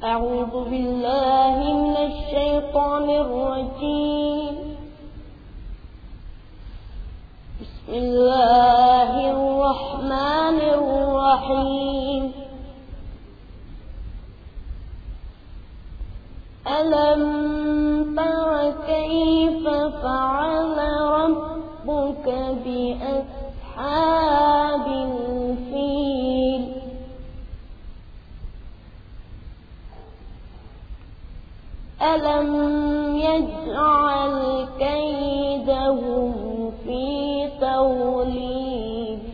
أعوذ بالله من الشيطان الرجيم. بسم الله الرحمن الرحيم. ألم تر كيف فعل ربك بأصحاب الفيل؟ ألم يجعل كيدهم في تضليل؟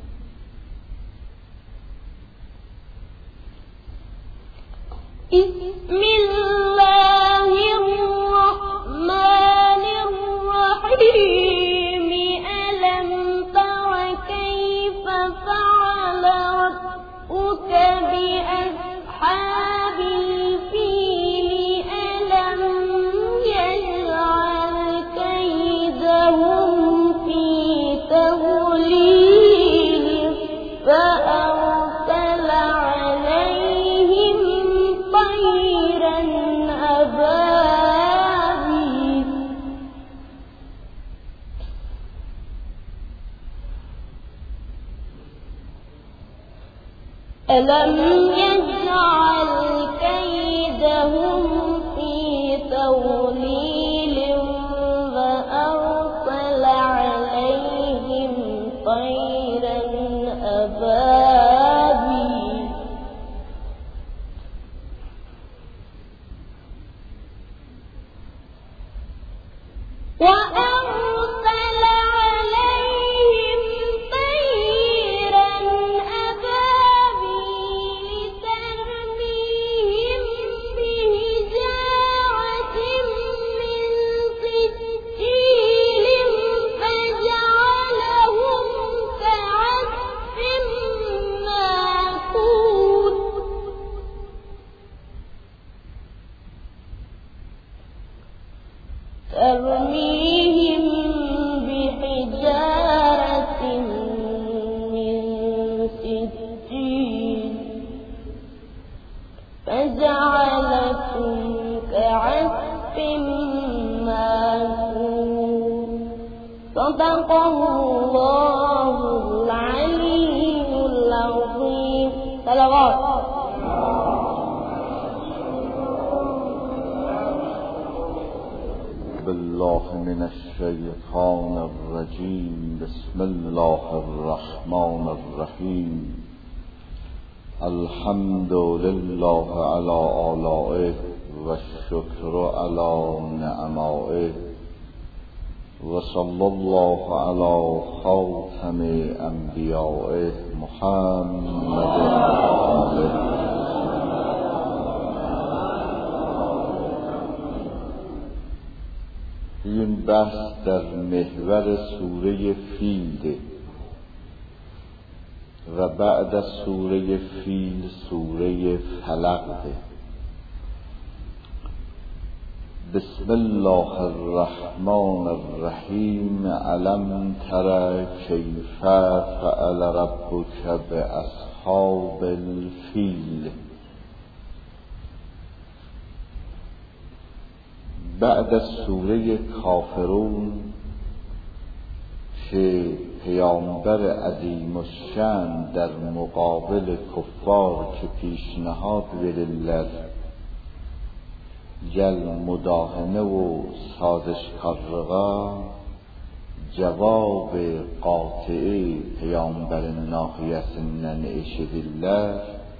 بسم الله الرحمن الرحيم. ألم تر كيف فعل ربك بأصحاب الفيل؟ ألم يجعل كيدهم في تضليل؟ فأرسل عليهم طيرا أبابيل ألم يجعل كيدهم في تضليل؟ فأرسل عليهم طيرا أبابيل وأرسل عليهم طيرا أبابيل ترميهم بحجارة من سجيل فجعلهم كعصف مأكول. ترميهم بحجارة من سجيل فجعلهم كعصف مأكول. صدق الله العلي العظيم. صلوات. بالله من الشيطان الرجيم. بسم الله الرحمن الرحيم. الحمد لله على آلائه والشكر على نعمائه وصلى الله على خاتم انبیائه محمد آله. این بحث در محور سوره فیل و بعد از سوره فیل سوره فلق. بسم الله الرحمن الرحیم. الم تر کیف فعل ربک باصحاب الفیل. بعد از سوره کافرون که پیامبر عظیم الشأن در مقابل کفار که پیشنهاد ولله جل مداهنه و سازشکارها جواب قاطع پیامبر ناحیت ننعش بالله،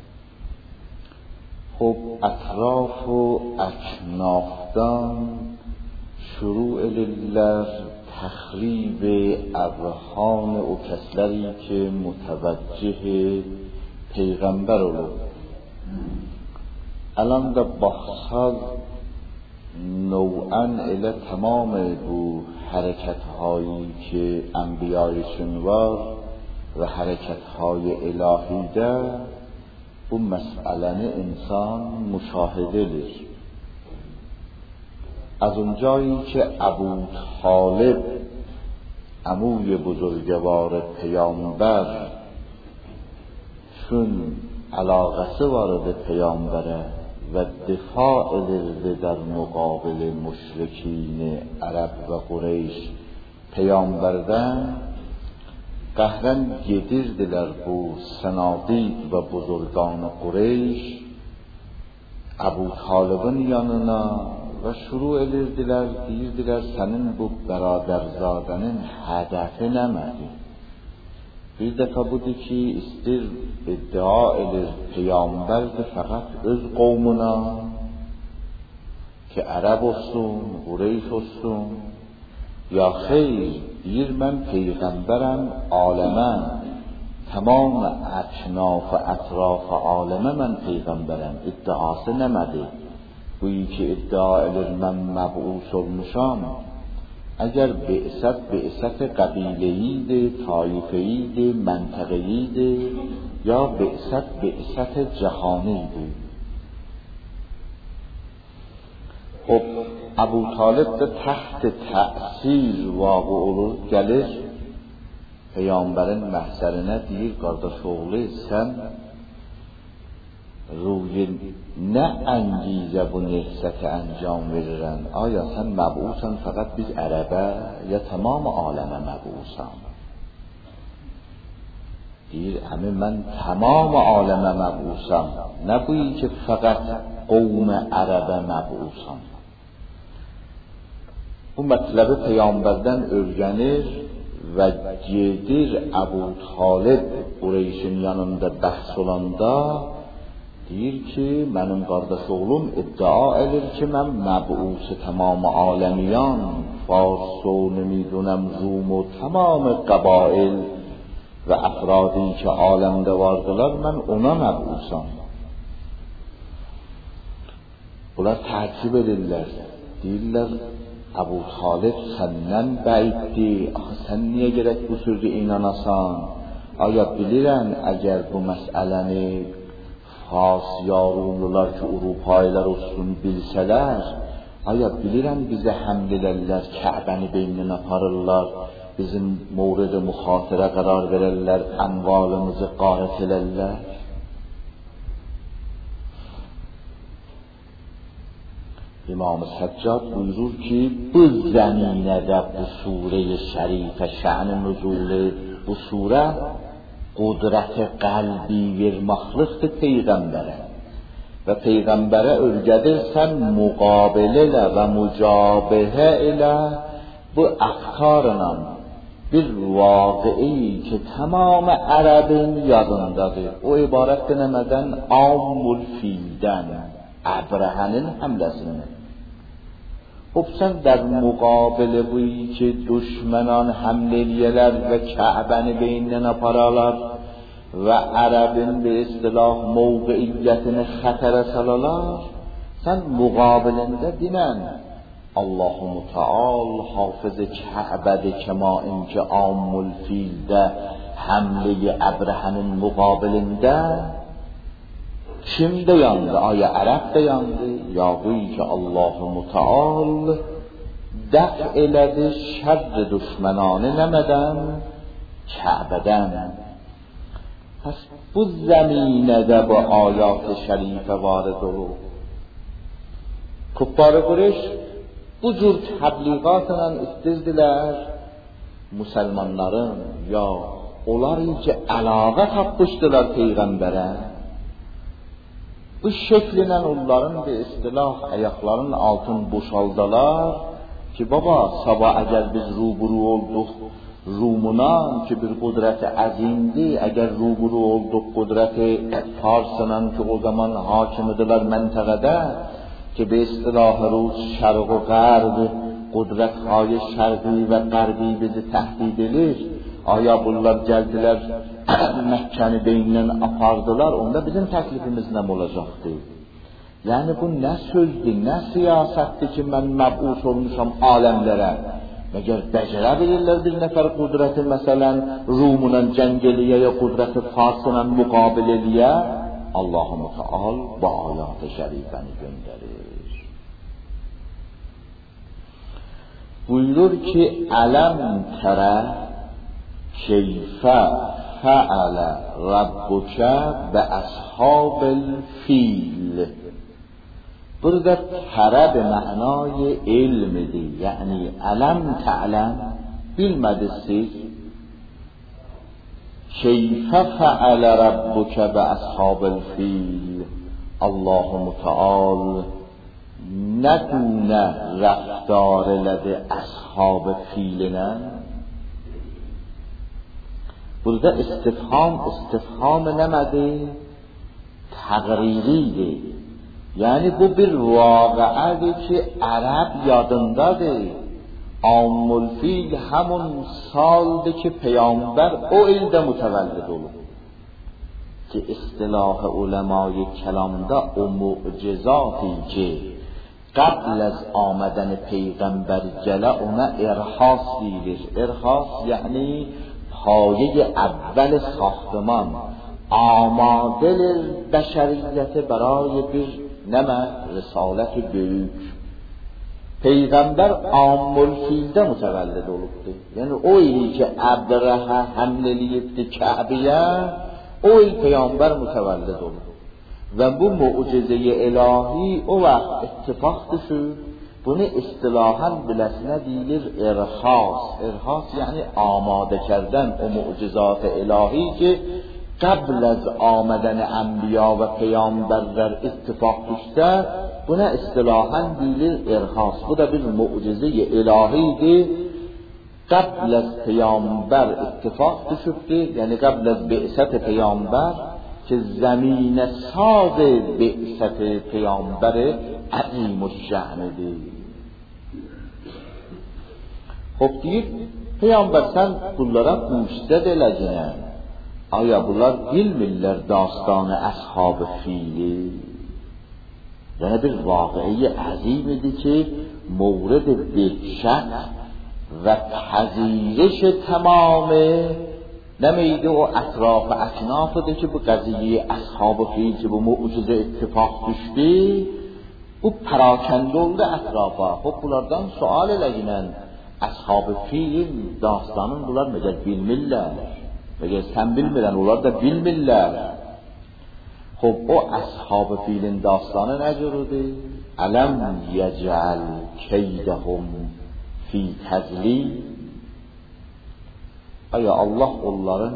خب اطراف و اکنافدان شروع لله تخریب اذهان و کسری که متوجه پیغمبر رو الان در بحثات نوعا اله تمام بو حرکت هایی که انبیای شنوار و حرکت های الهی ده بو مسئله انسان مشاهده لش. از اونجایی که ابو طالب عموی بزرگوار پیامبر چون علاقه وارد پیامبره و دفاع الارض در مقابل مشرکین عرب و قریش پیامبردن قهرن gedirdiler bu senadid ve buzurgan Qureyş Ebu Talib'in yanına ve şuru edirdiler, deyirdiler senin bu beraberzadenin hedefi nemedi. Bir defa budur ki istir iddia edir peygamberdi fakat öz qavmuna ki Arab olsun, Qureyş olsun ya xeyr deyir mən peyğəmbərəm aləmə tamam əknaf ətraf aləmə mən peyğəmbərəm iddiası nəmədi bu ki iddia edir mən məbus olmuşam əgər bi'sət qəbiləyidir, taifəyidir, məntəqəyidir ya bi'sət cəhanidir. Xub Ebu Talib de taht tə'sir vaqı olur, gəlir Peygambərin məhzərinə deyir, qardaş oğlu sən ruyin nə əngizə bu nehsəti əncam verirən? Aya sən məbusən fəqət biz ərəbə ya tamam aləmə məbusam? Deyir, əmi mən tamam aləmə məbusam, nə buyi ki fəqət qovm ərəbə məbusam? Bu mətləbi Peyğəmbərdən öyrənir və gedir Əbu Talib Qureyşin yanında bəhs olanda deyir ki, mənim qardaş oğlum iddia edir ki, mən məbusi tamam aləmiyan, Fars و نمیدونم روم و تمام قبائل və əfradi ki aləmdə vardılar, mən ona məbusam. Bunlar təəccüb edirlər, deyirlər Əbu Talib səndən bəyiddir, axı sən niyə gərək bu sözü inanasan? Aya bilirən əgər bu məsələni Fars ya Rumlular ki Avropaylar olsun bilsələr, aya bilirən bizə həml edərlər, Kəbəni beynindən aparırlar, bizim mورد müxatirə qərar verərlər, əmvalımızı qarət edərlər. İmam Səccad buyurur ki, bu zəminədə bu surə-i şərifə şə'n nüzulu bu surə qudrət qəlbi vermaqlıqdır Peyğəmbərə və Peyğəmbərə öyrədirsən müqabilə ilə və mücabəhə ilə bu əfkarla bir vaqi'i ki tamam ərəbin yadındadır. O ibarət demədən Ammul Fildən, Əbrəhənin həmləsindən. Xub sən در مقابل buyi ki düşmənan həml eləyələr və Kəbəni beynindən apararlar və ərəbin bir istilah mövqiyyətini xətərə salalar, sən müqabilində dinən Allah-u Müteal hafız Kəbədir kəma inki Ammul Fildə həmlə-i Əbrəhənin müqabilində kim de yandı? Aya Ərəb de yandı? Ya buyi ki Allah-u Müteal dəf elədi şərr düşmənanı nəmədən? Kəbədən. Pəs bu zəminədə bu ayat-ı şərifə varid olur. Kuffar-ı Qureyş bu cür təbliğatla istirdilər müsəlmanların ya onlar ki əlaqə tapmışdılar Peyğəmbərə. Bu şəklinlə onların bir istilah ayaqlarının altını boşaldılar ki baba sabah əgər biz ruburu olduq Rumundan ki bir qudrəti əzimdir, əgər ruburu olduq qudrəti Farsından ki o zaman hakimidirlər məntəqədə ki bir istilah Rus şərq و غرب qudrətهای şərqi və qərbi bizi təhdid edir. Aya bunlar gəldilər Məkkəni beynindən apardılar, onda bizim təklifimiz nə olacaqdır? Yəni bu nə sözdür, nə siyasətdir ki mən məbus olmuşam aləmlərə? Məgər bəcərə bilirlər bir nəfər qudrəti məsələn Rumundan cəng eləyə ya qudrəti Farsla müqabil eləyə? Allah-u Müteal bu ayat-ı şərifəni göndərir. Buyurur ki ələm tərə keyfə fəalə Rabbukə və əshabəl fil. burada tara به معنای علم دی، یعنی علم تعلم، bilmediniz siz کیف فعل ربک باصحاب الفیل، الله متعال ندونه رفتار لده اصحاب فیل نه. burada استفهام نمده تقریریه، یعنی bu bir واقعه که عرب یادنداده. عام الفیل همون سالده که پیامبر او ایلده متولد olur که اصطلاح علمای کلامده او معجزاتی که قبل از آمدن پیغمبر جله اونا ارهاس دیlir. ارهاس یعنی پایه اول ساختمان، آماده بشریت برای bir نمه رسالت büyük. Peygamber Amul Fil'de mütevellid olubdu. Yani o ili ki Abraha hamleliyibdi Kabe'ye, o il Peygamber mütevellid olubdu. Ve bu mucize-i ilahi o vaxt ittifaq düşür. Bunu istilahan bilesine deyilir irhas. İrhas yani amade kerden o mucizat ilahi ki قبل از آمدن انبیا و پیامبرler اتفاق düşse buna istilahan deyilir irhas. Bu da bir mucize-i ilahidir. قبل از پیامبر اتفاق düşübdü. Yani قبل از بعثت پیامبر که زمین ساز بعثت پیامبر عظیم الشأنdir. خب deyib پیامبر sən bunlara mucizə eləcəksən. Aya bunlar bilmirlər dastanı ashab-ı fili. Yəni bir vaqiyi azim idi ki mورد وحشت و پذیرش تمام نمیده و اطراف اکنافده که bu قضیه ashab-ı fil که bu mucize اتفاق düşdü bu پراکنده oldu اطرافا. خب bunlardan sual eləyinən ashab-ı fil dastanın bunlar məgər bilmirlər? Məgər sən bilmirən, onlar da bilmirlər. Xub o ashab-ı filin dastanı nə cürüdür? Ələm yəcəl keydəhum fi təzlil. Aya Allah onların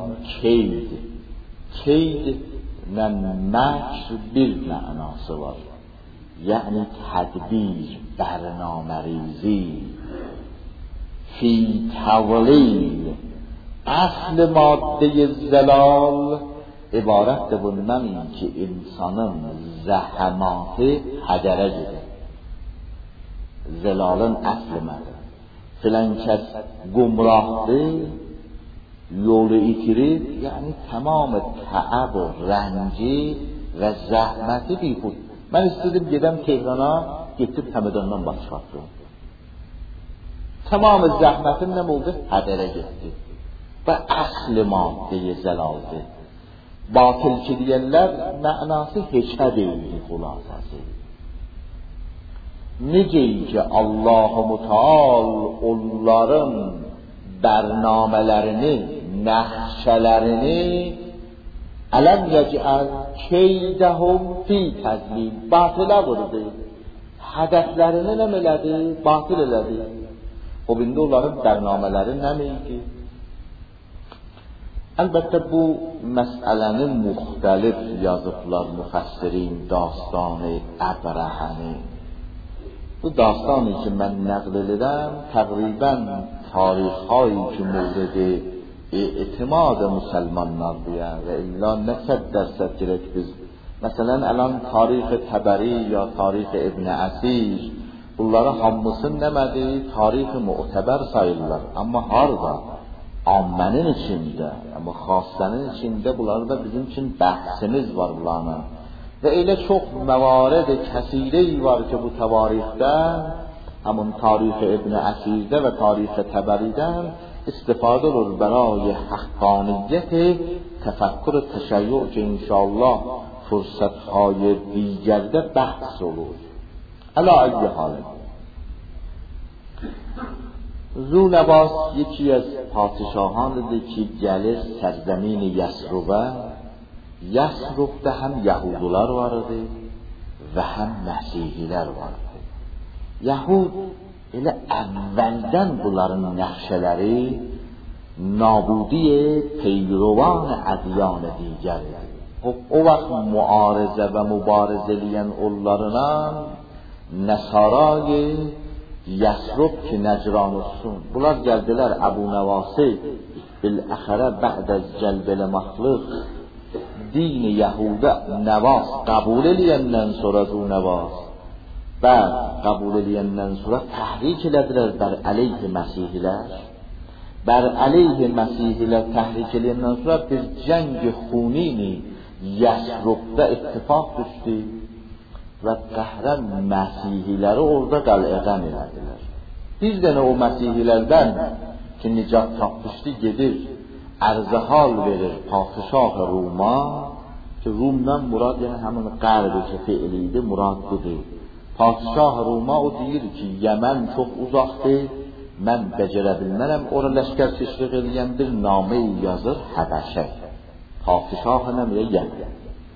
keydlə məkr bir mənası var. Yəni tədbir, bərnamərizi. Fi təzlil. اصل ماده زلال عبارت bundan ki insanın zəhəmatı hədərə gedir. Zelalın əsli mədir. Filan kəs gumrahdır, yolu itirir, yəni tamam təəb و rənci və zəhməti bihud. Mən istedim gedəm Tehrana, getib Həmədandan baş çıxartdım. Tamam zəhmətim nə oldu? Hədərə getdi. Və əsl madde-i zəlaldır. Batıl ki deyənlər mənası heçə deyildi xülasəsi. Necə ki Allah-u Müteal onların bərnamələrini, nəxşələrini ələm yəcəl keydəhum fi təzlil batılə vurdu. Hədəflərini nə elədi? Batıl elədi. O bində onların bərnamələri nə miydi? Əlbəttə bu məsələnin müxtəlif yazıblar müfəssirin dastanı Əbrəhəni. Bu dastanı ki mən nəql edirəm təqribən tarixhایی ki mورد اعتماد müsəlmanlardır və illa nə 100% gerek biz məsələn الان tarix Təbəri ya tarix İbn Əsir bunları hamısını demədi tarix mu'təbər sayırlar amma harda ammenin içində amma xassənin içində bunlarda bizim üçün bəhsimiz var bunlarla və elə çox məvarid kəsirəyi var ki bu təvarixdə همون تاریخ ابن اسیرده و تاریخ تبریدن استفاده رو برای حقانیت تفکر تشیع که انشاءالله فرصتهای دیگرده بحث رو علا ای حال ذونواس یکی از پادشاهان ده که گله سرزمین یثربه یثرب ده هم یهودلار وارده və həm məsihilər vardı. Yahud elə əvvəldən bunların nəxşələri nabudi پیروان ədyan digərdir. O vaxt müarızə və mübarizə eləyən onlarından Nəsarayı Yəsrib ki Nəcran olsun. Bunlar gəldilər Əbu Nəvasi biləxərə bə'd az cəlbəl məxluq din Yahuda Nəvas qəbul eləyəndən sonra du Nəvas və qəbul eləyəndən sonra təhrik elədilər bər əleyh məsihilər. Bər əleyh məsihilər təhrik eləyəndən sonra bir cəng xunini Yəsribdə ittifaq düşdü və qəhrən məsihləri orada qəl'əqəm elədilər. Bir dənə o məsihlərdən ki nicat tapmışdı gedir ərzə hal verir padişah Roma ki Rumdan murad yəni həmin qərbi ki fiiliydi murad budur. Padişah Roma o deyir ki Yəmən çox uzaqdır, mən becərə bilmərəm, ora ləşkər teşviq eləyən bir namə yazır Həbəşə. Padişah nəmiyə Yəmən.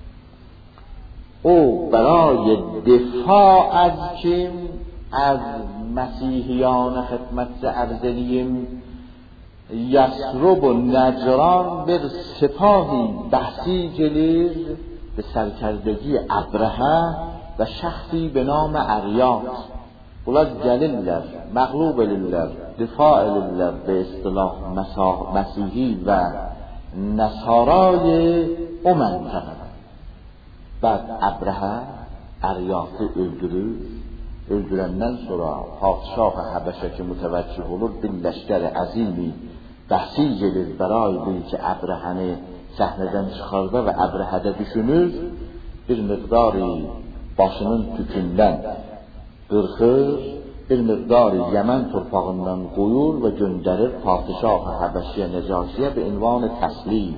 O برای دفاع از kim? از مسیحیان خدمت ارذلیم یثرب و نجران bir سپاهی بسیج gelir به سرکردگی ابرهه و şəxsi به نام اریاس. Bunlar gəlirlər, məğlub elirlər, difa elirlər به اصطلاح مسیحی و نصارای o منطقه. Bəd Əbrəhə Əryatı öldürür. Öldürəndən sonra padişah-ı Həbəşə ki mütəvəccüh olur bir ləşkər-i əzimi bəsic edir bəray bil ki Əbrəhəni səhnədən çıxarda və Əbrəhədə düşünür bir miqdarı başının tükündən qırxır, bir miqdarı Yəmən torpağından qoyur və göndərir padişah-ı Həbəşiyə Necasiyə به عنوان təslim.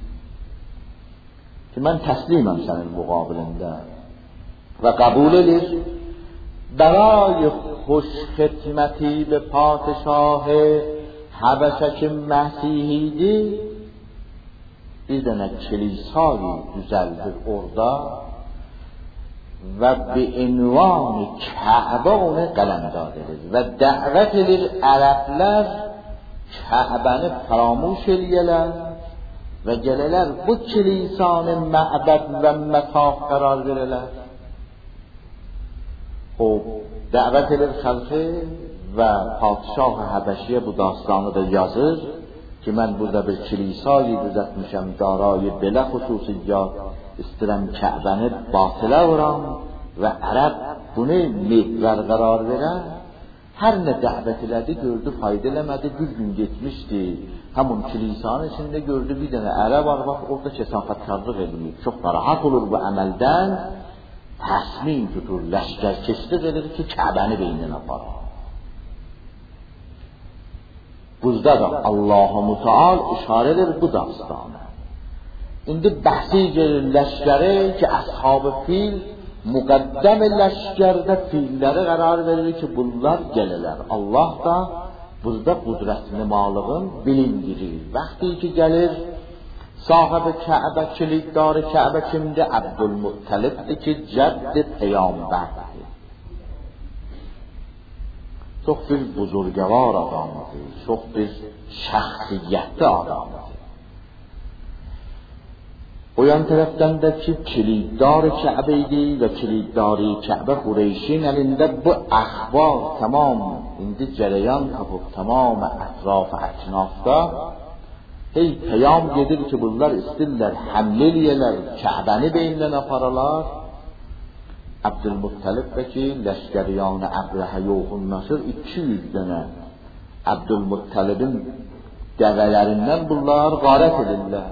Ki mən təsliməm sənin müqabilində və qəbul edir. برای خوش خدمتی به پادشاه حبشه که مسیحیdi bir dənə kilisayı düzəldir orada və bi ünvan Kəbə onu qələmdad edir və dəvət edir ərəblər Kəbəni faramuş eləyələr və gələlər bu kilisanı məbəd və mətaf qərar verələr. خب دعوت edir xalqı və padişah Həbəşiyə bu dastanı da yazır ki mən burada bir kilisayı düzəltmişəm darayı belə xüsusiyyat istirəm Kəbəni batıla vuram və ərəb bunu mehver qərar verər. Hər nə dəvət elədi gördü fayda eləmədi. Bir gün getmişdi həmin kilisanın içində gördü bir dənə ərəb arvad orada kəsafətkarlıq edir. Çox narahat olur bu əməldən. تصمیم tutur لشکر کشته edir ki Kəbəni beynən aparır. Burada da Allah-u Müteal işarə edir bu dastana. İndi bəhsi gelir ləşkəri ki əshab-ı fil müqəddəm ləşkərdə filləri qərar verir ki bunlar gəlirlər. Allah da burada qudrətini malığın bilindirir. Vaxtı ki gəlir صاحب کعبه کلیددار کعبه kimdir? Abdülmuttalibdir ki cədd peyğəmbərdir. Çox bir buzurgəvar adamdır. Çox bir şəxsiyyətli adamdır. O yan tərəfdən də ki kiliddar Kəbə idi və kiliddari Kəbə Qureyşin əlində bu əxbar tamam indi cərəyan tapıb tamam ətraf əknafda Ey peyam gedir ki bunlar istirlər həmlə eləyələr Kəbəni beyindən aparalar. Abdülmuttalibdəki ləşkəriyanı Əbrəhə yoxunlaşır 200 dənə. Abdülmuttalibin dəvələrindən bunlar qarət edirlər.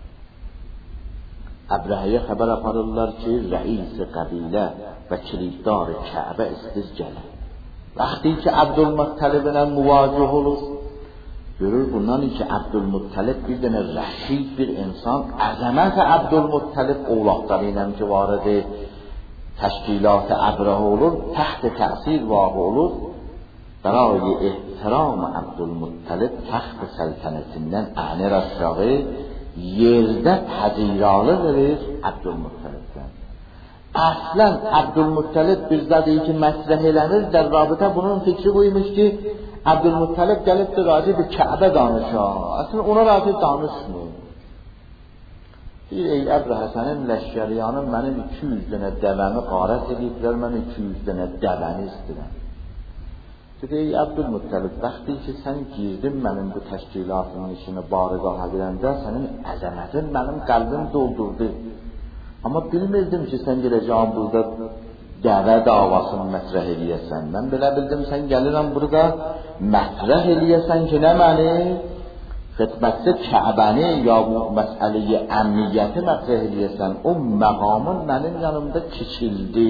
Əbrəhəyə xəbər aparırlar ki rəis-i qəbilə və kiliddar Kəbə istiz gəlir. Vaxtı ki Abdülmuttaliblə müvacih olur görür bundan ki Abdülmuttalib bir dənə rəşid bir insan əzəmət Abdülmuttalib ovlaqları ilə ki varıdır təşkilat-ı Əbrəhə olur təxt təsir vaqı olur برای احترام Abdülmuttalib təxt səltənətindən ənir aşağı yerdə pəziralı verir Abdülmuttalibdən Əslən Əbdülmuttalib bir zad ki mətrəh eləmir, در رابطه bunun fikri buymuş ki Əbdülmuttalib gəlib də raci bir Kəbə danışa. Əslən ona raci danışmır. Deyir, ey Əbri Həsənin ləşkəriyanı mənim 200 dənə dəvəmi qarət ediblər, mən 200 dənə dəvəni istəyirəm. Dedi, ey Əbdülmuttalib, bəxti ki sən girdin mənim bu təşkilatının işini barıqaha girəndə, sənin əzəmətin mənim qəlbim doldurdu. Amma bilmirdim ki sən gələcəm burada dəvə davasını mətrəh eləyəsən. Mən belə bildim sən gəlirəm burada mətrəh eləyəsən ki nə məni? Xidmətdə Kəbəni ya bu məsələyi əmniyyəti mətrəh eləyəsən. O məqamın mənim yanımda kiçildi.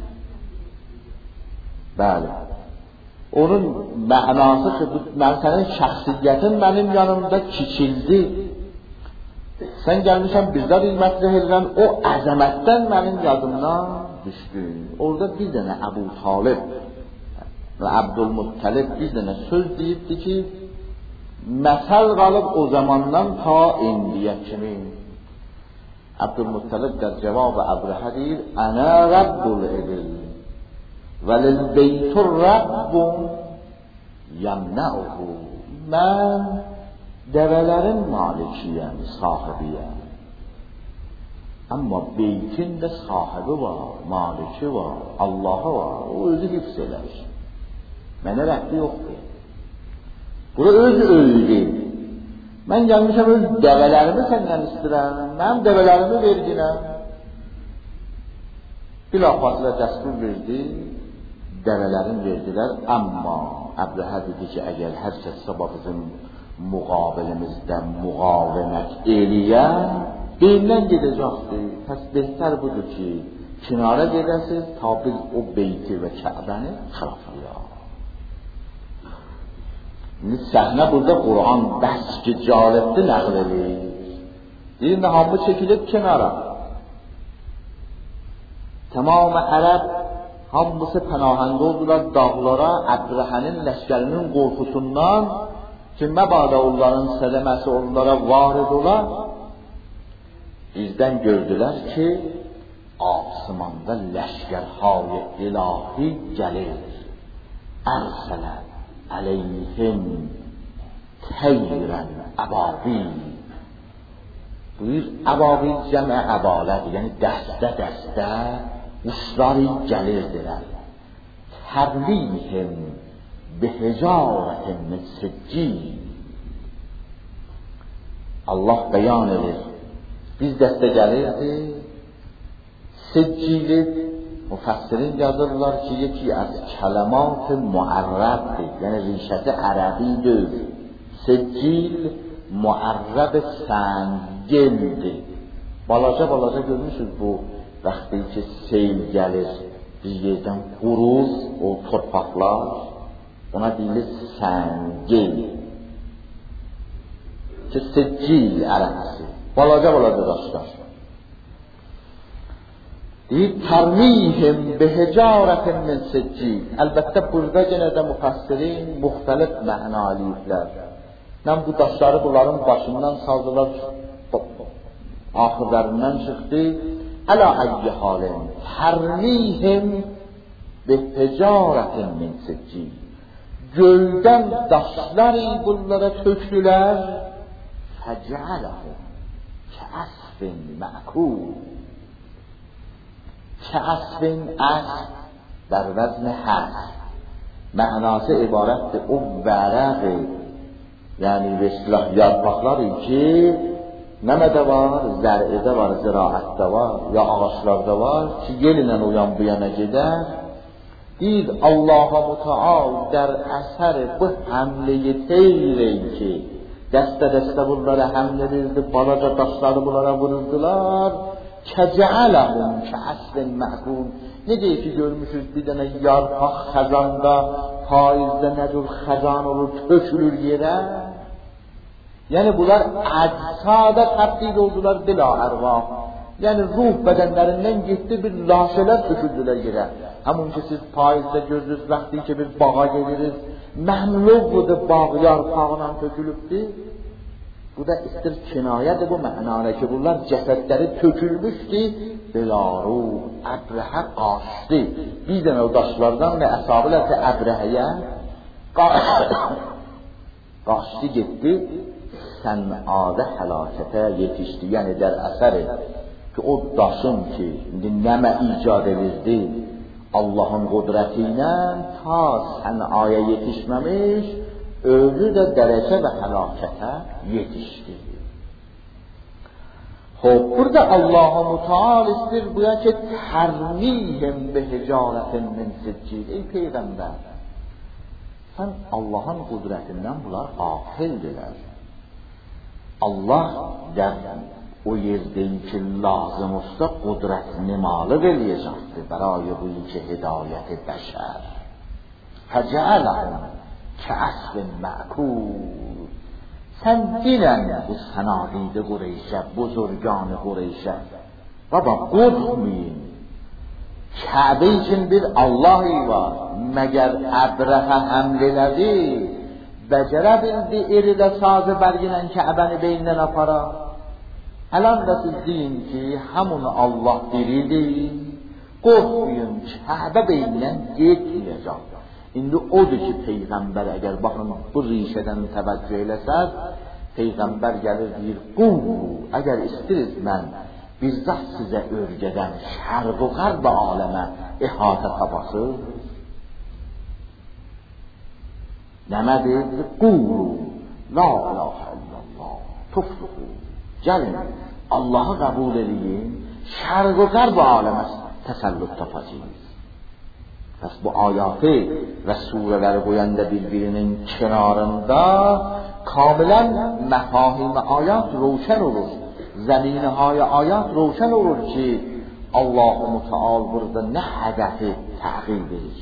Bəli. Onun mənası ki mən sənin şəxsiyyətin mənim yanımda kiçildi. Sən gəlmişsən bizdə bir mətrəh edirən o əzəmətdən mənim yadımdan düşdü. Orada bir dənə Əbu Talib və Əbdülmuttalib bir dənə söz deyibdi ki məsəl qalıb o zamandan ta indiyə kimi. Əbdülmuttalib der cavab Əbrəhə deyir Ənə Rabbul ebil və lilbeytur Rabbun yəmnəuhu. Mən dəvələrin malikiyəm, sahibiyəm. Amma beytin də sahibi var, maliki var, Allahı var. O özü hifz eləmiş. Mənə rəhbi yoxdur. Bura öz öyüdür. Mən gəlmişəm öz dəvələrimi səndən istəyirəm. Mənim dəvələrimi verginəm. Bilafasilə dəstur verdi. Dəvələrin verdilər. Amma Əbrəhə dedi ki, əgər hər kəsə bizim müqabilimizdə müqavimət eləyən beyindən gedəcəkdir. Pəs behter budur ki kinara gedəsiz ta biz o beyti və Kəbəni xilaflayaq. Səhnə burada Qur'an bəs ki calibdir nəql edir. Deyir hamı çəkilib kenara. Tamam ərəb hamısı pənahəndə oldular dağlara. Əbrəhənin ləşkərinin qorxusundan ki məbadə onların sələməsi onlara varid ola. Bizdən gördülər ki asmanda ləşkərhay ilahi gəlir. Ərsələ əleyhim teyrən əbabil. Buyur əbabil cəmə əbalədir. Yəni dəstə quşları gəlirdilər. Tərlihim bihicarətin min siccil. Allah bəyan edir. Biz dəstə gəlirdi. Siccili müfəssirin yazırlar ki yeki az kələmat-ı muərrəbdir. Yəni rişəsi ərəbidir. Siccil muərrəb səngildir. Balaca görmüşüz bu vaxtı ki seyl gəlir. Bir yerdən qurur o torpaqlar. Ona deyilir səngil. Ki siccil ərəbisi. Balaca daşlar. Deyir tərmihim bihicarətin min siccil. Əlbəttə burada yenə də müfəssirin müxtəlif məna eləyiblər. Mən bu daşları bunların başından saldılar, axırlarından çıxdı. Əla əyyi halin tərmihim bihicarətin min siccil. Göldən daşları bunlara tökdülər. Fəcələhum kəəsfin mə'kul. Kəəsfin əsf در وزن حس. Mənası ibarətdir o vərəqi, yəni vəslah yarpaqları ki nəmədə var, zərədə var, ziraətdə var, ya ağaçlarda var ki yel ilə o yan bu yana gedər. Deyir Allah-u Müteal در əsər bu həmləyi teyrin ki dəstə bunlara həmlə verdi, balaca daşları bunlara vururdular. Kəcələhum kəəsfin mə'kul. Necə ki görmüşüz bir dənə yarpaq xəzanda, payızda nədir xəzan olur, tökülür yerə. Yəni bunlar əcsada təbdil oldular bila ərvah. Yəni ruh bədənlərindən getdi, bir laşələr töküldülər yerə. Həmun ki siz payızda gördünüz, vaxtı ki bir bağa gelirsiniz, məmluq budur bağ yarpağla tökülübdür. Bu da istir kinoyədir bu mənada ki, bunlar cəsədləri tökülmüşdü, Belarus, Əbrəhə qaçdı. Bir dənə o daşlardan və əshabılar Əbrəhəyə qaçdı getdi, Sənada həlakətə yetişdi. Yəni der əsəri ki, o daşın ki, nəmə icad edirdi, Allahın qudrəti ilə ta Sənaya yetişməmiş, özü də dərəcə və həlakətə yetişdi. Burada Allah-u Müteal istir buya ki, tərmihim bi hicarətin min siccil. Ey Peyğəmbər, sən Allahın qudrətindən bunlar qafildirlər. Allah der o yerden ki lazım olsa qudrət nimalı eləyəcəkdir برای bu ki hidayət bəşər. Fəcələhum kəsb mə'kul. Sən bilən bu sənadid Qureyşə, buzurgan Qureyşə, baba qorxmayın. Kəbə üçün bir Allahı var. Məgər Əbrəhə həml elədi, becərə bildi eridə sazı bərginən Kəbəni beyindən apara. Ələn də siz deyin ki, həmun Allah diridir, qorxmayın, Kəbə beyindən getməyəcək. İndi odur ki, Peyğəmbər əgər baxın bu rişədən təvəccüh eləsəz, Peyğəmbər gəlir deyir, qulu, əgər istiriz mən bizzat sizə örgədən şərq və qərb aləmə ihatə tapası. Nəmədir? Qulu, la ilahə illallah, tufluhu. Gəlin, Allahı qəbul edin, şərq və qərb aləmə təsəllüt tapacağız. Pəs bu ayatı və surələri qoyanda bir-birinin kenarında kamilən məfahim ayat roşən olur. Zəminəhay ayat roşən olur ki, Allah-u Müteal burada nə hədəfi təqib edir.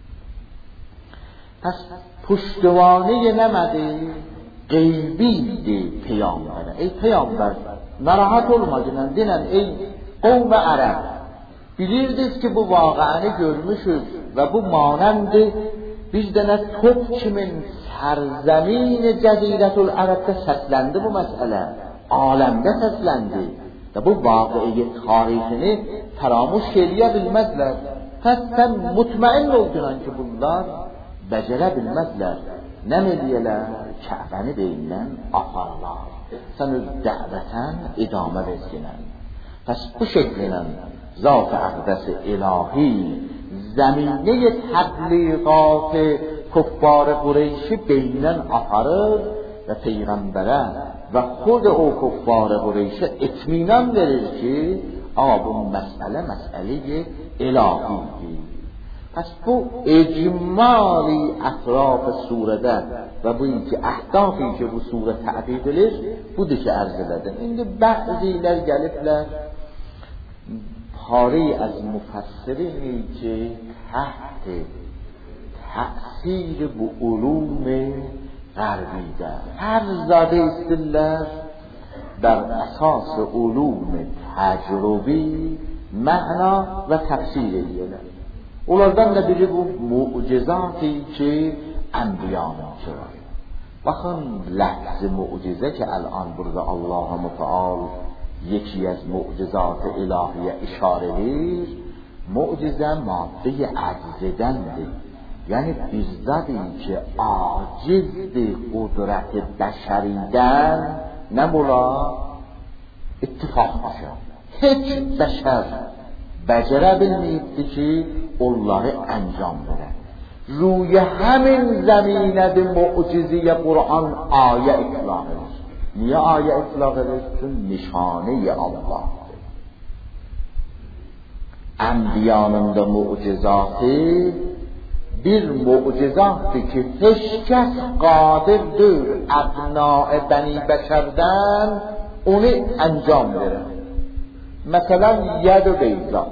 Pəs puştivani nəmədi? Qeybiydi Peyğəmbərə. Ey Peyğəmbər, narahat olmadınız, dinən ey qovm və ərəb. Bilirdiniz ki, bu vaqiəni görmüşüz və bu manəmdir. Bir dənə top kimin sərzəmin Cəzirətül Ərəbdə səsləndi bu məsələ. Aləmdə səsləndi. Və bu vaqiyi tarixini fəramuş eləyə bilməzlər. Pəs sən mutmain oldun ki, bunlar becərə bilməzlər. Nəm eləyələr? Kəbəni beyindən aparlar. Sən öz dəvətən idamə versinən. Pəs bu şəklinən Zat-ı Əqdəs-i İlahi zəminə təbliğat kuffar Qureyşi beyindən aparır və Peyğəmbərə və xud o kuffar Qureyşə itminən verir ki, bu məsələ-i ilahidir. Pəs bu icmali ətraf surədə və bu ki əhdafı ki bu surə təqib edilir, budur ki ərz edədim. İndi bəzilər gəliblər pari از مفسرینی که تحت تأثیر bu علوم غربیده هر زاده istiller در اساس علوم təcrübi məna və təfsir edirlər. Onlardan da biri bu mucizatı ki enbiyanın var. Baxın ləhz mucizə ki الان burada Allah-u Müteal یکی از معجزات الهیه اشاره ایر معجزه ماده عجزدنده یعنی بیزدی که عاجز قدرت بشریدن نمولا اتفاق میشه هیچ بشر بجره bilmeyipti ki onları انجام بده روی همین زمینه به معجزه قرآن آیه اطلاق ایر niye ayet itlaq edir? Çünkü nişane-i Allah'dır. Enbiyanın da mucizatı bir mucizatdır ki hiç kəs qadirdir əbna-i bəni bəşərdən onu əncam verir. Məsələn, Yəd-ü Beyza.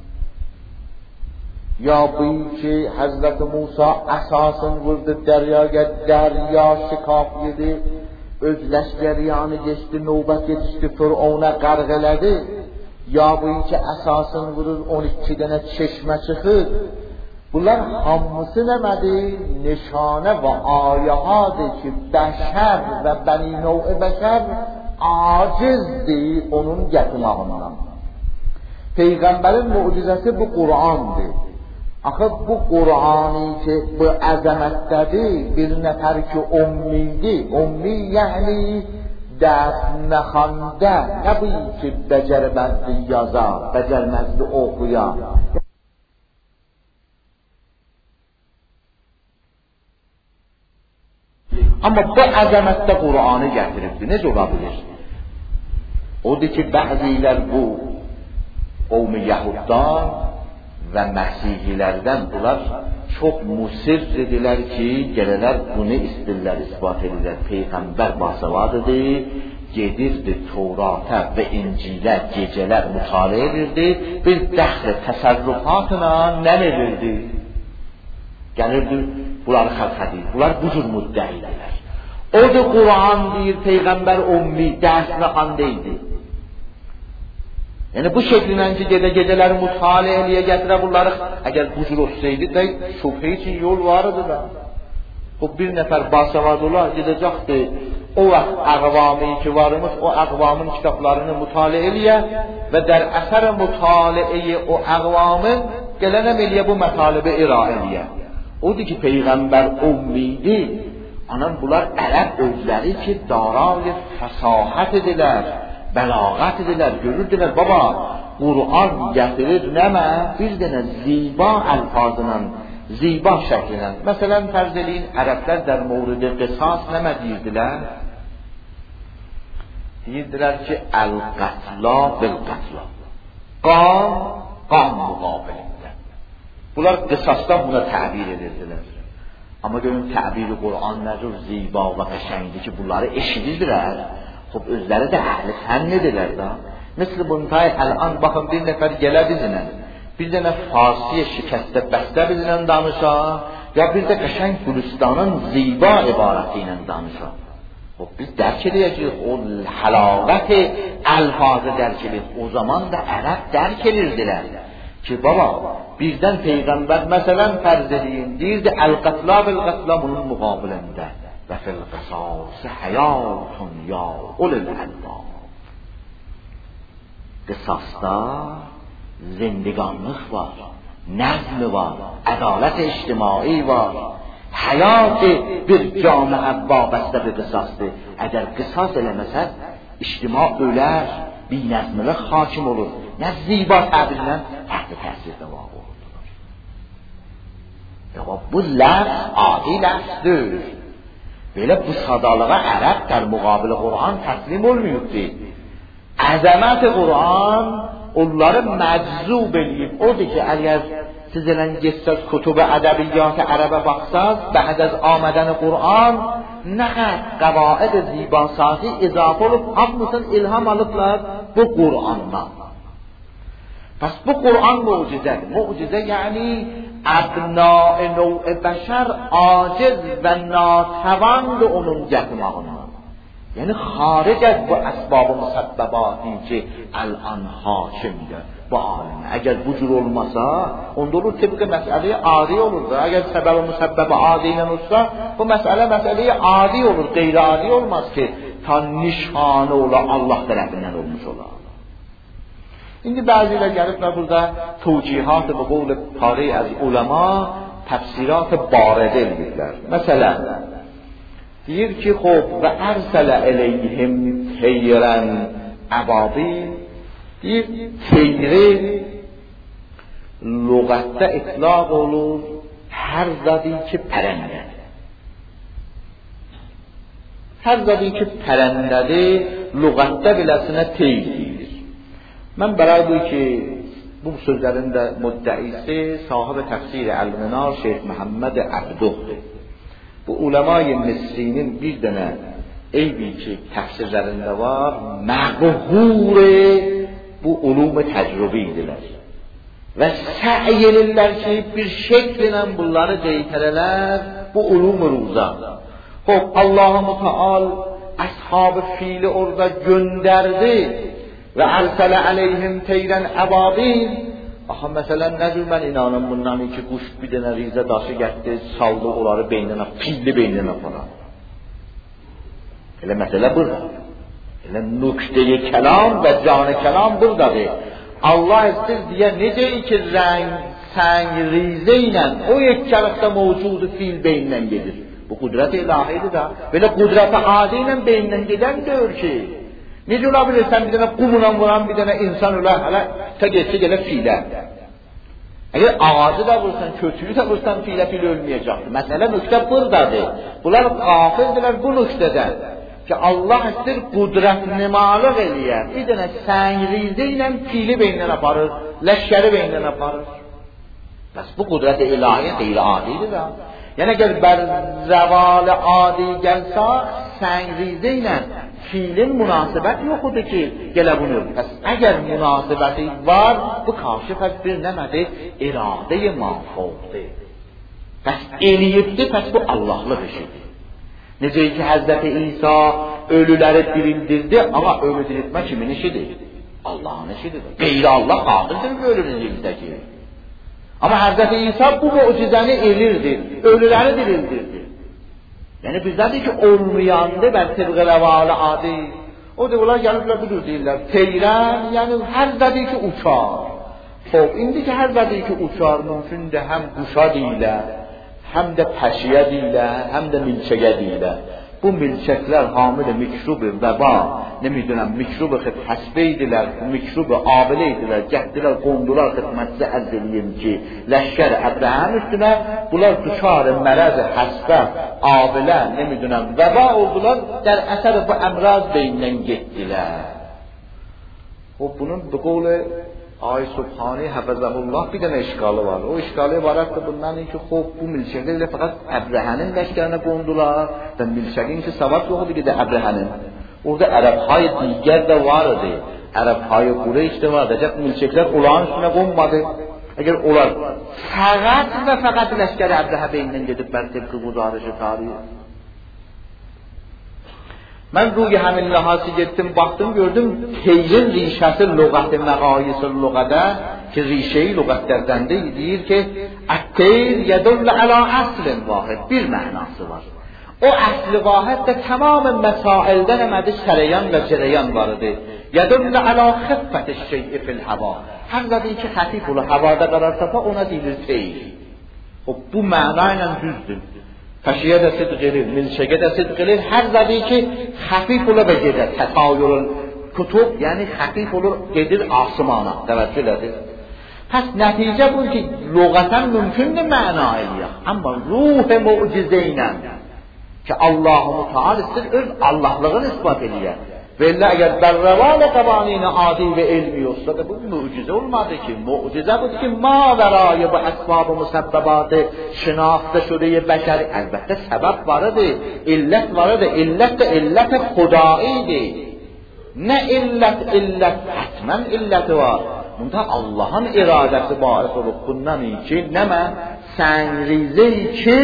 Ya bu ki Hazreti Musa əsasını vurdu dəryaya, dərya şikaf yedi. Öz ləşkəriyanı geçti, növbət yetişdi, Firavuna qərq elədi. Ya bu ki əsasını vurur, 12 dənə çeşmə çıxır. Bunlar hamısı nəmədir? Nişanə və ayəhadır ki, bəşər və bəni növ'ə bəşər acizdir onun gətirmağından. Peyğəmbərin mucizəsi bu Qur'andır. Axı bu Qur'ani ki, bu əzəmətdədir, bir nəfər ki, ummidir. Ummi yəni dərs nəxanda, nə bu ki, becərməzdi yaza, becərməzdi oxuya. Amma bu əzəmətdə Qur'anı gətiribdir. Necə ola bilir? Odur ki, bəzilər bu qovmi Yahuddan və Məsihilərdən bunlar çox musirdirlər ki, gəlirlər bunu istirlər, isbat edirlər. Peyğəmbər basavadıdır, gedirdi Tevrata və İncilə gecələr mütaliə edirdi, bir dəxli təsərrüfatına nəm edirdi. Gəlirdi, bunları xəlq edir, bunlar bu cür müddəidirlər. O da Qur'an deyir, Peyğəmbər ummi, dərslə xandeydi. Yəni bu şəklinlə ki, gecələri mütaliə eləyə gətirə bunları, əgər bu cür olsaydı da şübhə üçün yol vardı da. Bu bir nəfər basavad olar, gedəcəkdir, o vaxt əqvamı ki varmış, o əqvamın kitablarını mütaliə eləyə və dər əsər mütaliəyi o əqvamın gələnəm eləyə bu mətalibə irailəyə. Odur ki, Peyğəmbər ummidir. Anam bunlar ərəb özləri ki, darayı fəsahət edilər, bəlağət edilər, görürdülər, baba, Qur'an gətirir nəmə? Bir dənə ziba əlfazla, ziba şəklinə. Məsələn, fərz eləyin, ərəblər در مورد qisas nəmə deyirdilər? Deyirdilər ki, əl-qətla bil-qətla. Qan müqabilində. Bunlar qisasdan buna təbir edirdilər. Amma görün, təbiri Qur'an nəcür ziba və qəşəngdir ki, bunları eşidirlər. Xub, özləri də əhli fənn edirlər da. Misli buntay əl-an, baxın, bir nəfər gələ bizlə, bir dənə farsiyə şikəstə bəstə bizlə danışa, ya bir də qəşəng Gülistanın ziba ibarəti ilə danışa. Xub, biz dərk edəcəyik, o həlavət əlfazı dərk edirik. O zaman da ərəb dərk edirdilər ki, baba, birdən Peyğəmbər, məsələn, fərz edin, deyirdi, əl-qətla bil-qətla bunun müqabilində. Və fil-qisası həyatun ya ulul-əlbab. Qisasda zindiganlıq var, nəzm var, ədalət ictimai var. Həyat bir camiə vabəstə bir qisasdır. Əgər qisas eləməsəz, ictima ölər, bir nəzmlik hakim olur. Nə ziba təbirlə təhti təsirdə var olurdur. Bu ləfz adi ləfzdir. Belə bu sadalığa ərəb در müqabilə Qur'an təslim olmayıbdır. Əzəmət-i Qur'an onları məczub eləyib. Odur ki, əgər siz elən getsəz kütub-i ədəbiyyat ərəbə baxsaz, bə'd az آمدن Qur'an nə qədər qəvaid zibasazı izafə olub, hamısını ilham alıblar bu Qur'andan. Pəs bu Qur'an mucizədir. Mucizə yəni əbna-i növ-i bəşər aciz və natəvandır onun gətirmağından. Yəni xaric az bu əsbab-ı müsəbbəbaتی ki, əl-an hakimdir bu alimə. Əgər bu cür olmasa, onda olur tıbqı məsələyə adi olurdu. Əgər səbəb-ı müsəbbəbə adi ilə olsa, bu məsələyə adi olur, qeyri-adi olmaz ki, ta nişanı ola, Allah tərəfindən olmuş olar. İndi bəzilə gəliblər burada tövcihat-ı bu qovl pari az ulema təfsirat-ı barədə edirlər. Məsələn, deyir ki, xob və ərsələ eləyhim teyrən əbabi, deyir, teyri lüğətdə itlaq olur, hər zadi ki pərəndədir. Hər zadi ki pərəndədir, lüğətdə biləsinə teyr deyir. Mən bəray bu ki, bu sözlərin də müddəisi sahib təfsir əl-Minar Şeyh Məhəmməd Əbduhdur. Bu uləma-i Misrinin bir dənə eybi ki, təfsirlərində var, məğhur bu ulum-i təcrübi idilər. Və səy edirlər ki, bir şəklinə bunları deytərələr, bu ulum-i ruza. Xob, Allah-u Teal əshab-ı fili orada göndərdi və ərsələ əleyhim teyrən əbabil. Axı məsələn nədir mən inanım bundan ki quş bir dənə rizə daşı getdi, saldı onları beyninə, pilli beyninə falan. Elə məsələ burada. Elə nöqtəyi kəlam və canı kəlam buradadır. Allah istər deyə necə ki rəng, səng, rizə ilə o yekçəlikdə mövcud fiil beynindən gedir. Bu qudret ilahidir da. Belə qudret-i adi ilə beynindən gedən deyir ki, necə ola bilirsən bir dənə qumla vuran bir dənə insan olar, hələ geçsə gələ fiilə. Əgər ağacı da vursan, kötüyü də vursan fiilə ölməyəcəkdir. Məsələ nöqtə buradadır. Bunlar qafildirlər bu nöqtədən. Ki Allah istər qudret nümalıq eləyər. Bir dənə səngrizə ilə fiili beynindən aparır, ləşkəri beynindən aparır. Bəs bu qudret ilahi qeyri adidir da. Yəni əgər bər zəval adi gəlsə, səngrizə ilə fiilin münasibət yoxudur ki, gələ bunu. Bəs əgər münasibəti var, bu kaşif az bir nəmədir? İradə-i mafovdur. Bəs eləyibdir, bəs bu Allahlıq işidir. Necə ki Həzrəti İsa ölüləri dirildirdi, amma ölü diriltmə kimin işidir? Allah'ın işidir. Qeyri Allah qadirdir ki ölünü dirildəcək. Amma Həzrəti İsa bu mucizəni elirdi, ölüləri dirildirdi. Yəni bizdədir ki olmayandı bər təbqə rəvalı adi. O da onlar gəliblər budur deyirlər. Teyrən, yəni hər zədir ki uçar. Xob, indi ki hər zədir ki uçar, mümkündür həm quşa deyilər, həm də pəşiyə deyilər, həm də milçəyə deyilər. Bu milçəklər hamil mikrub-ı vəba, nemiddənəm, mikrub-ı həsbə idilər, mikrub-ı abilə idilər, gəhdilər, qondular xidmətçi ərz eləyim ki, ləşkər əbrəhəm üstünə, bunlar düşar-ı mərəz həsbə, abilə, nemiddənəm, vəba oldular, der əsər bu əmraz beyindən getdilər. O bunun bu qovlu Ay Subhani Həfəzəhullah bir dənə işqalı var. O işqalı ibarətdir bundan ki, xob bu milçəklər ilə fəqət Əbrəhənin ləşkərinə qondular və milçəkin ki savab yoxdur ki də Əbrəhənin. Orada ərəbhay digər də var idi. Ərəbhay Qureyş də var. Dəcəb milçəklər olağın üstünə qonmadı. Əgər onlar fəqət və fəqət ləşkəri Əbrəhə beyindən gedib bər təbqi qudarışı tarihi. Mən ruhi həmin ləhası getdim, baxdım, gördüm teyrin rişəsi lüğəti məqayisi lüğədə ki, rişəyi lüğətlərdəndir, deyir ki, ət-teyr yədullə əla əslin vahid, bir mənası var. O əsli vahid də tamamən məsaildən əmədi sərəyan və cərəyan var idi. Yədullə əla xiffəti şeyi fil həva. Hər zədi ki, xəfif olur, havada qarar tapa, ona deyilir teyr. O, bu məna ilə düzdür. Pəşiyə də sidq edir, milçəyə də sidq edir. Hər zədi ki, xəfif ola və gedir. Tətayürün kutub, yəni xəfif olur, gedir asımana, təvəccüh edir. Pəs nəticə bu ki, lüğətən mümkündür məna eləyək. Amma ruh-i mucizə ilə ki, Allah-u Müteal istər öz Allahlığını ispat eləyək. Və elə əgər bərrəvalə qabanini adi və elmi yoxsa da bu mucizə olmadı ki, mucizə budur ki, ma vərayı bu əsbab-ı müsəbbəbatı şinaxtə şudə-i bəşəri, əlbəttə səbəb var idi, illət var idi, illət də illət xudaidir. Nə illət, hətmən illəti var. Bunda Allah'ın iradəsi baris olub bundan ki, nəmə sənrizə ki,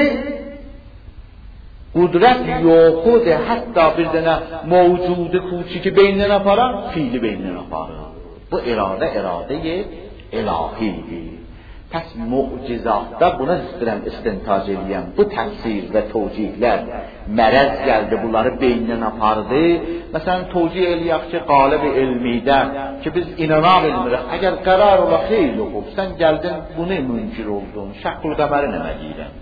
qudret yoxudur, hətta bir dənə mövcudu kuçiki beynindən aparan, fiili beynindən aparır. Bu iradə-i ilahidir. Pəs mucizatda buna istəyirəm istintac eləyəm. Bu təfsir və tövcihlər mərəz gəldi, bunları beynindən apardı. Məsələn, tövcih eləyək ki, qalib-i ilmidə ki, biz inana bilmirik. Əgər qərar ola xeyli olub, sən gəldin, bunu münkir oldun, şəqqül qəməri nəmə deyirəm.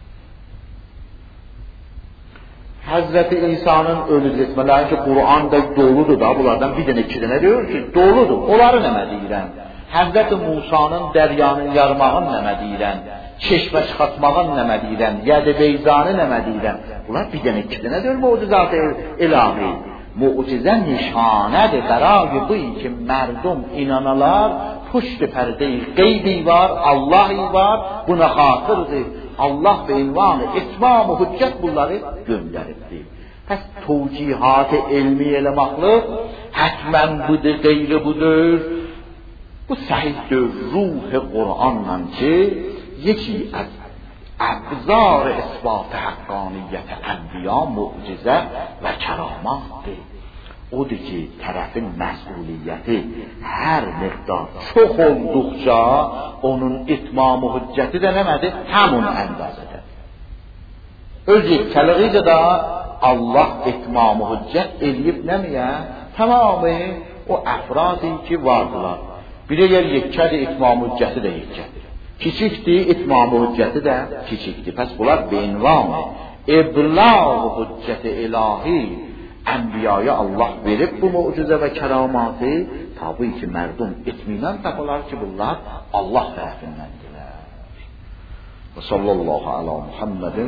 Həzrəti İsa'nın ölü diriltmələri ki, Qur'anda doludur da, bunlardan bir dənə iki dənə deyir ki, doludur. Onları nəmə deyirəm? Həzrəti Musa'nın dəryanın yarmağın nəmə deyirəm? Çeşmə çıxartmağın nəmə deyirəm? Yəd-i beyzanı nəmə deyirəm? Bunlar bir dənə iki dənə deyir mucizat-ı ilahi. Mucizə nişanədir, qarayı bu ki, mərdum inanalar, puşt-i pərdə-i qeybi var, Allahi var, buna xatırdır. Allah və ünvanı, etmam-ı hüccət bunları göndəribdir. Pəs tövcihat-ı elmi eləmaqlıq, hətmən budur, qeyri budur. Bu səhiddir ruh-i Qur'anla ki, yeki az əbzar-ı isbat-ı haqqaniyyət-i ənbiya mucizə və kəramatdır. odur ki tərəfin məsuliyyəti hər miqdar çox olduqca onun itmam-ı hüccəti də nəmədir? Həmun əndazədir. Öz yetkəliği də Allah itmam-ı hüccət eləyib nəmiyə? Tamamı o əfradi ki vardılar. Bir əgər yekkədir, itmam-ı hüccəti də yekkədir. Kiçikdir, itmam-ı hüccəti də kiçikdir. Pəs bunlar beinvamı İblağ-ı hüccət-i ilahi Enbiyaya Allah verib bu mucize ve keramatı, tabii ki merdum itminan tapılar ki bunlar Allah tərəfindəndirlər. Ve sallallahu ala Muhammedin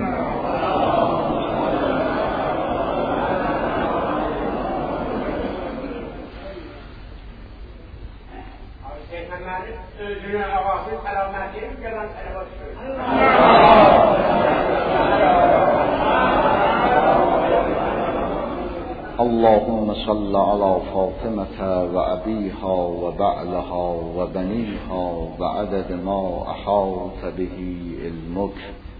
Peygamberin sözünü, havasını, selametini gelen salavat söylüyor. اللهم صل على فاطمة وأبيها وبعلها وبنيها وعدد ما أحاط به علمك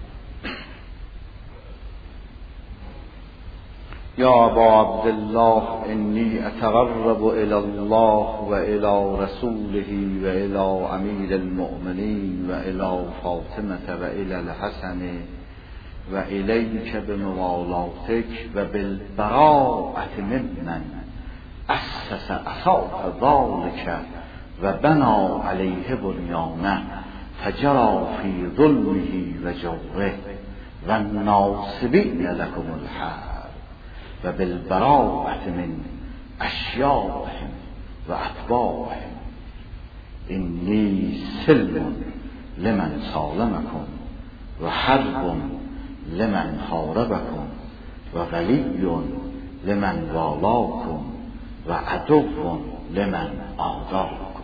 يا أبا عبد الله إني أتقرب إلى الله وإلى رسوله وإلى أمير المؤمنين وإلى فاطمة وإلى الحسن وإليك بموالاتك وبالبراءة ممن أسس أساس ذلك وبنى عليه بنيانه فجرى في ظلمه وجوره والناصبين لكم الحال وبالبراءة من أشياءهم وأتباعهم إني سلم لمن سالمكم وحرب لمن حاربكم وولي لمن والاكم وعدو لمن آذاكم.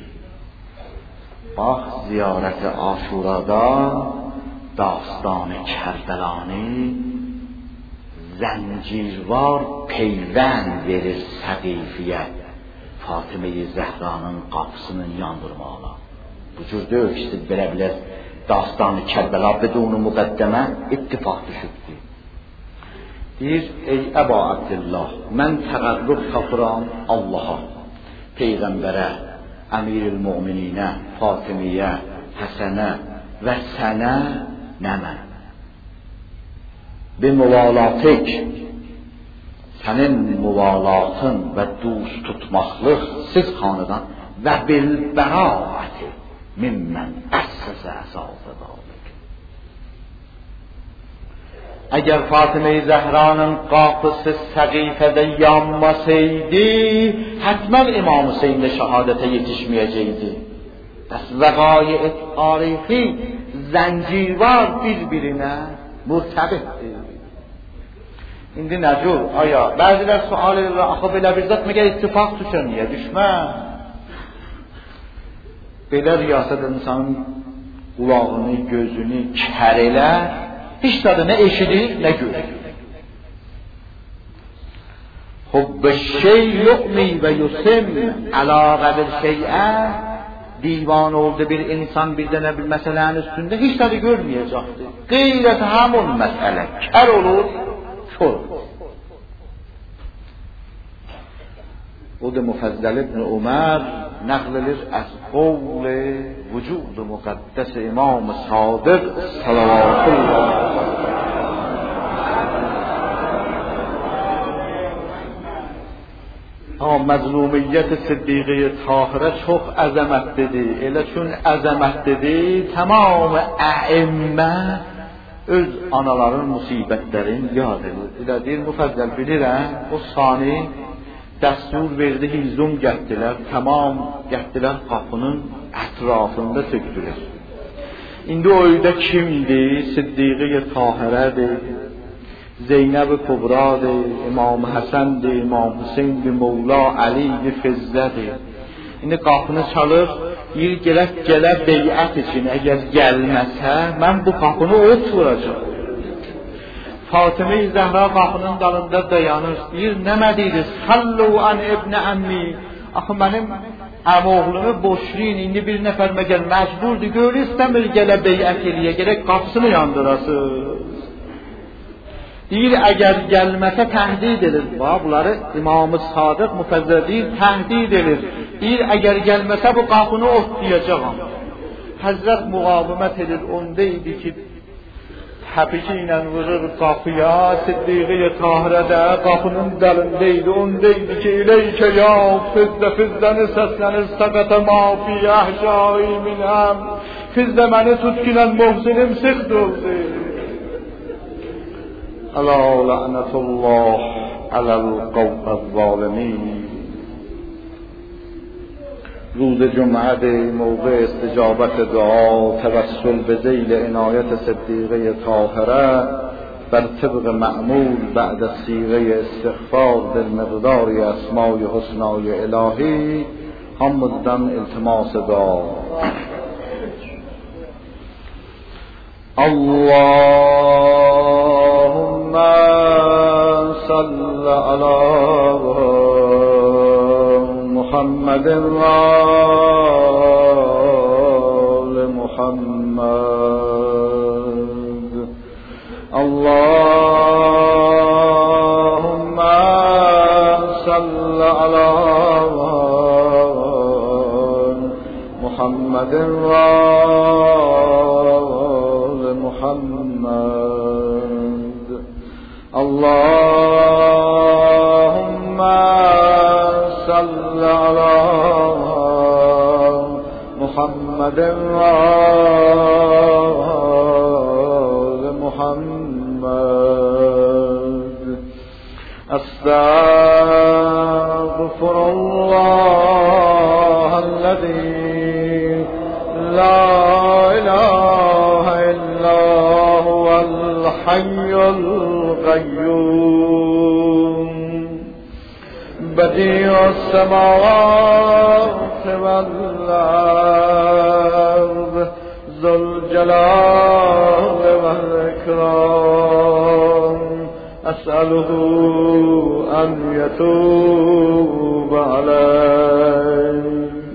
باخ زیارت عاشورادا داستان کربلانی زنجیروار پیوند verir Səqifiyə Fatimə Zəhranın qapısının yandırmağına. Bu cür deyil ki, siz belə biləsiz. Dastanı Kərbəla bedunu müqəddəmə ittifaq düşübdür. Deyir, ey Əba Abdillah, mən təqərrüb tapıram Allaha, Peyğəmbərə, Əmirül Müminə, Fatimiyə, Həsənə və sənə nəmə? Bir müvalatik, sənin müvalatın və dost tutmaqlıq siz xanıdan və bilbəraəti mimmən əsəsə əsası dağlık. Əgər Fatimə-i Zəhranın qapısı Səqifədə yanmasaydı, hətmən İmam Hüseyin də şəhadətə yetişməyəcəkdi. Bəs vəqai-i tarixi zəncirvar bir-birinə mürtəbitdir. İndi nəcür, aya, bəzilər sual edirlər, axı belə bir zət məgər ittifaq düşər, niyə düşməz? Belə riyasət insanın qulağını, gözünü kər elər, heç də nə eşidir, nə görür. Hubb şey yu'mi və yusim əlaqə bir şeyə divan oldu bir insan bir dənə bir məsələnin üstündə heç də görməyəcəkdir. Qeyrət həmun məsələ kər olur, kör olur. O da Müfəzzəl ibn Ömər nəql edir az qovl vücud müqəddəs İmam Sadiq salavatullah. Məzlumiyyət Siddiqə Tahirə çox əzəmətlidir. Elə çün əzəmətlidir, tamam əimmə öz anaların musibətlərini yad edir. Elə deyir, Müfəzzəl bilirəm, o sani dəstur verdi, hizum gətdilər, tamam gətdilər qapının ətrafında tökdülər. İndi o öydə kimdir? Siddiqə Tahirədir, Zeynəb-i Kubradır, İmam Həsəndir, İmam Hüseyndir, Mevla Ali Fizzədir. İndi qapını çalır, yer gələ beyət için, əgər gəlməsə, mən bu qapını ot vuracaq. Fatimə-i Zəhra qapının dalında dayanır, deyir, nəmə deyir, sallu an ibn əmmi, axı mənim əmoğlumu boşlayın, indi bir nəfər məgər məcburdur, gör istəmir gələ beyət eləyə, gerək qapısını yandırasınız. deyir əgər gəlməsə təhdid edir. Bunları İmam-ı Sadiq müfəzzəl deyir, təhdid edir. Deyir əgər gəlməsə bu qapını otlayacağam. Həzrət müqavimət edir, onda idi ki həpiki ilə vurur qapıya, Siddiqi Tahirədə qapının dəlindəydi, onda idi ki İleykə ya fizzəni səslənir, səqətə mafi əhşai minəm, Fizdə məni tutkinən muhsinim sıxdıldı. Əla lənətullah aləl qavməz-zalimin. روز جمعه موقع استجابت دعا توسل به ذیل عنایت صدیقه طاهره بر طبق معمول بعد صیغه استغفار بالمقدار اسمای حسنای الهی هم مدن التماس دعا. اللهم صل علی محمد وآل محمد. اللهم صل على محمد وآل محمد. اللهم صل على محمد وآل محمد. استغفر الله الذي لا إله إلا هو الحي القيوم بديع السماوات والأرض ذو الجلال والإكرام أسأله أن يتوب علي.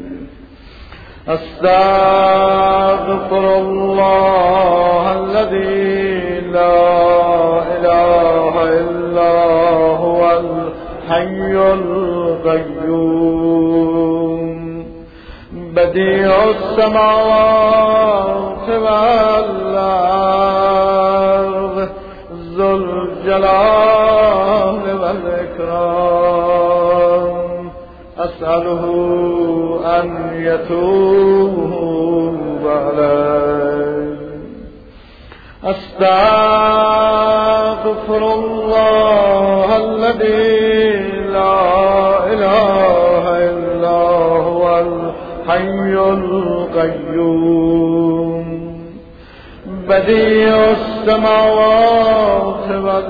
أستغفر الله الذي لا إله إلا هو الحي القيوم بديع السماوات والأرض ذو الجلال والإكرام أسأله أن يتوب علي. أستغفر الله الذي لا إله إلا هو الحي القيوم بديع السماوات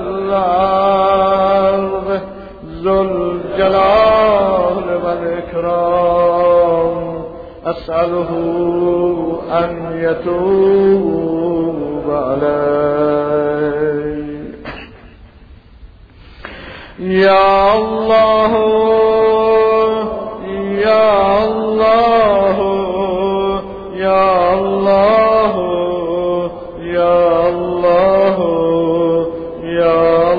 والأرض ذو الجلال والإكرام أسأله أن يتوب علي. يا الله يا الله يا الله يا الله يا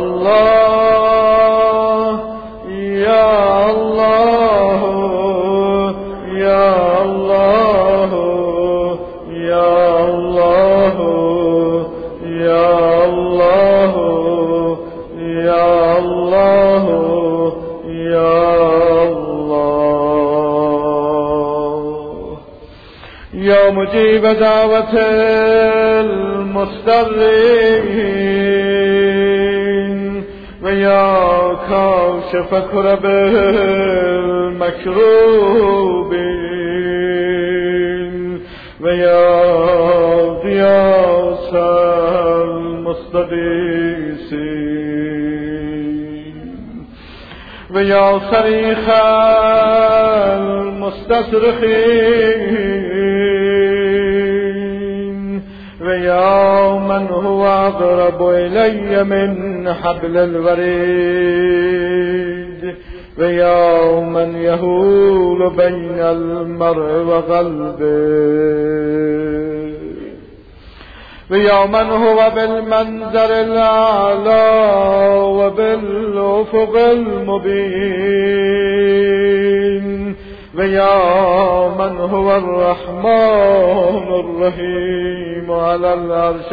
الله يا الله يا الله يا الله يا الله يا الله يا الله يا مجيب دعوة المضطرين ويا كاشف كرب المكروبين ويا غياث المستغيثين ويا صريخ المستصرخين ويا من هو أقرب إلي من حبل الوريد ويا من يهول بين المرء وقلبه و یا من هو بالمنظر الاعلی و بالافق المبین و یا من هو الرحمن الرحیم علی العرش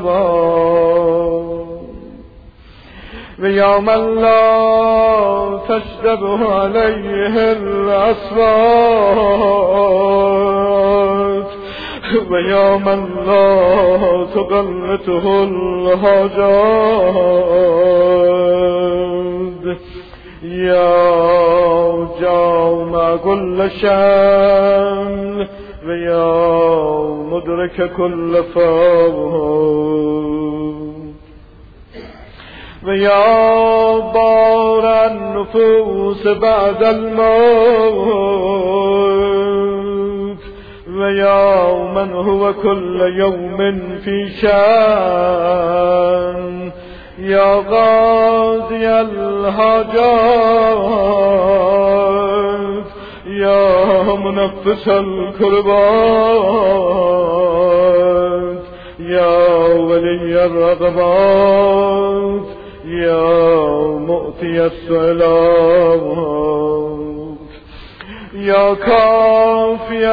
استوى و یا من لا تشتبه علیه الاصوات و یا من لا تقلته الحاجات یا جامع كل شأن و یا مدرک كل فوت و یا بار النفوس بعد الموت و یا من هو كل يوم في شأن یا قاضی الحاجات یا منفس الكربات یا ولی الرغبات یا مؤتی السؤالات یا کافی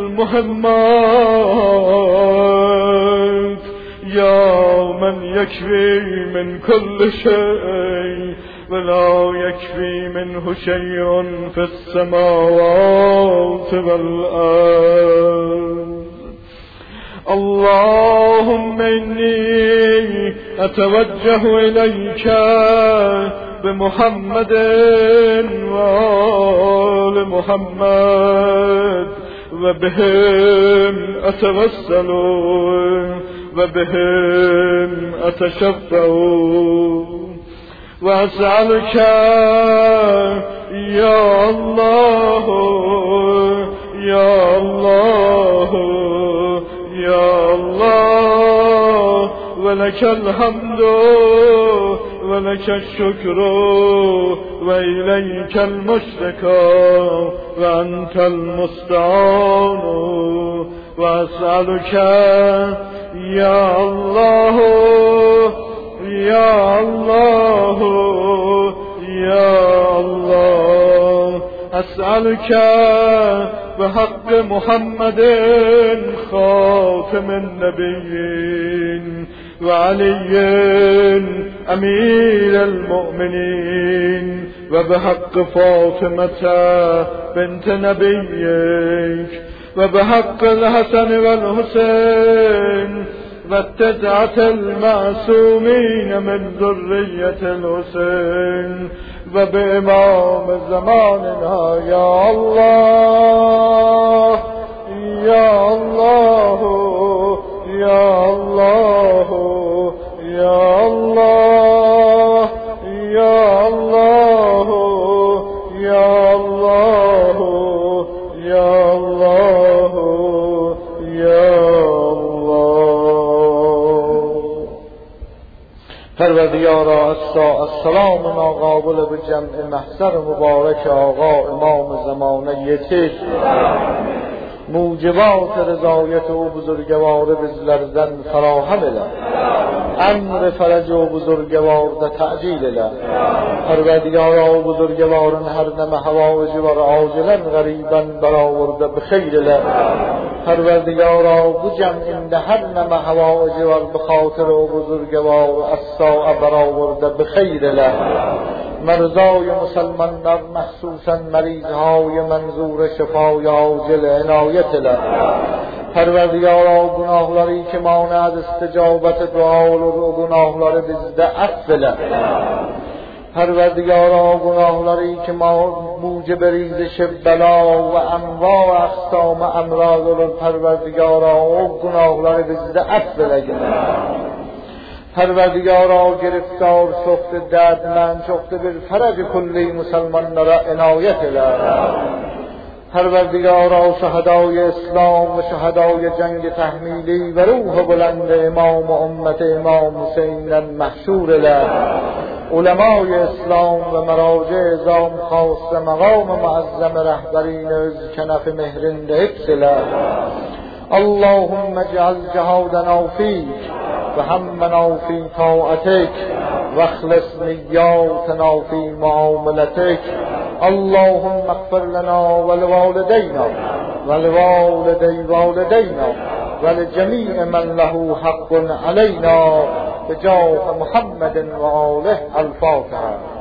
المهمات یا من یکفی من كل شيء ولا يكفي منه شيء في السماوات والأرض اللهم إني أتوجه إليك بمحمد وآل محمد وبهم أتوسل وبهم أتشفع وأسألك يا الله يا الله يا الله ولك الحمد ولك الشكر وإليك المشتكى وأنت المستعان وأسألك يا الله يا الله يا الله أسألك بحق محمد خاتم النبيين وعلي أمير المؤمنين وبحق فاطمة بنت نبيك وبحق الحسن والحسين والتسعة المعصومين من ذرية الحسين وبإمام زماننا يا الله يا الله يا الله يا الله يا الله يا الله يا الله يا پروردگارا السلام ناقابل به جمع محضر مبارک آقا امام زمانه تیر موجبات رضایت و بزرگوار بزلرزن فراهم اله امر فرج و بزرگوار ده تعجیل اله پروردگارا و بزرگوارن هر نم حوائج و عاجلا غریبا برآورده بخیر اله پروردگارا بو جمع هر نم حوائج و بخاطر و بزرگوار الساعه برآورده بخیر اله مرضای مسلمانان مخصوصا مریضهای منظور شفای عاجل عنایت اله پروردگارا گناهلاری که مانع استجابت دعا و گناهلاری bizde affeyle پروردگارا گناهلاری که موجب ریزش بلا و انواع اقسام امراض و پروردگارا و گناهلاری bizde affeyle پروردگارا گرفتار سخت دردمند سخت بر فرج کلی مسلمان را عنایت اله پروردگارا شهدای اسلام و شهدای جنگ تحمیلی و روح بلند امام و امت امام حسین محشور اله علمای اسلام و مراجع اعظام خاص مقام معظم رهبرین از کنف مهرند حفظ اله اللهم اجعل جهادنا فيك وهمنا في طاعتك واخلص نياتنا في معاملتك. اللهم اغفر لنا ولوالدينا ولوالدي والدينا ولجميع من له حق علينا بجاه محمد وآله. الفاتحة.